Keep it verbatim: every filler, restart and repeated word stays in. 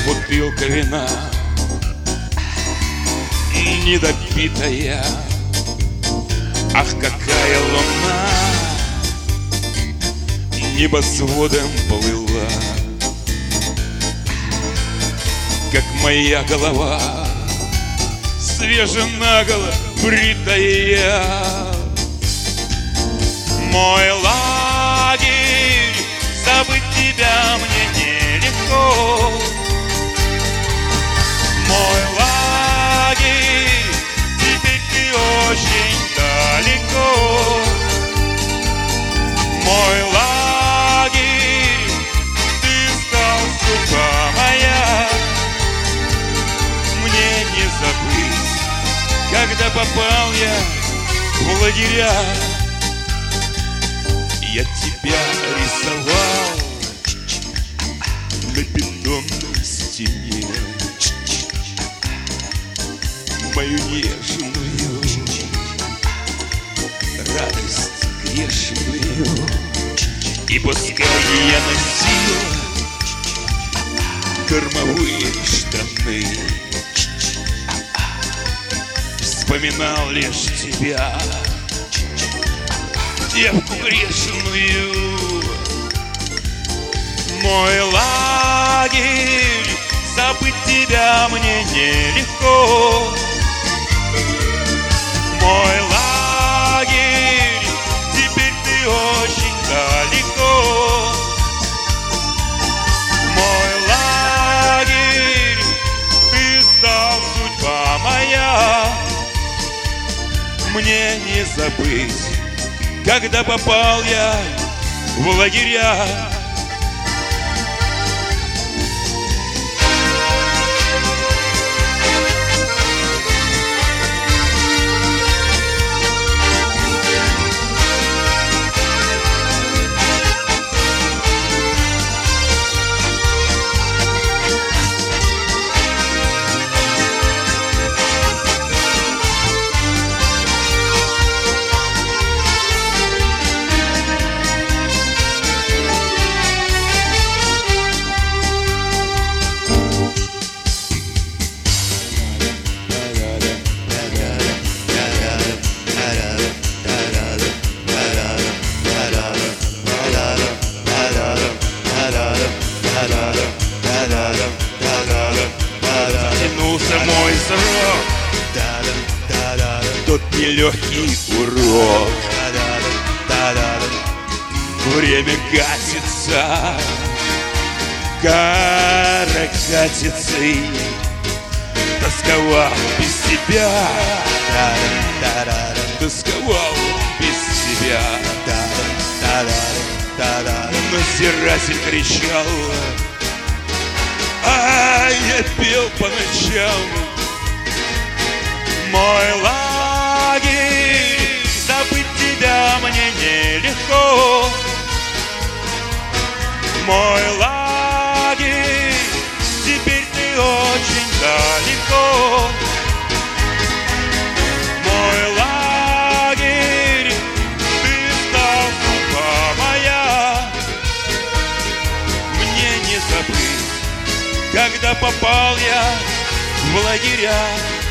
бутылка вина недопитая. Ах, какая луна небосводом плыла, как моя голова свеженаголо бритая. Мой лагерь, забыть тебя мне нелегко. Мой лагерь, теперь ты очень далеко. Мой лагерь, ты стал судьба моя. Мне не забыть, когда попал я в лагеря. Я тебя рисовал на бетонной стене, мою нежную радость грешную. И пускай я носил кормовые штаны, вспоминал лишь тебя, девку грешную. Мой лагерь, забыть тебя мне нелегко. Мой лагерь, теперь ты очень далеко. Мой лагерь, ты стал судьба моя. Мне не забыть, когда попал я в лагеря. Затянулся мой срок, тот нелегкий урок. Время катится каракатицей, тосковал без тебя, тосковал без тебя. Надзиратель кричал, а я пел по ночам. Мой лагерь, забыть тебя мне нелегко. Мой лагерь, теперь ты очень далеко. Мой лагерь, ты стал судьба моя. Мне не забыть, когда попал я в лагеря.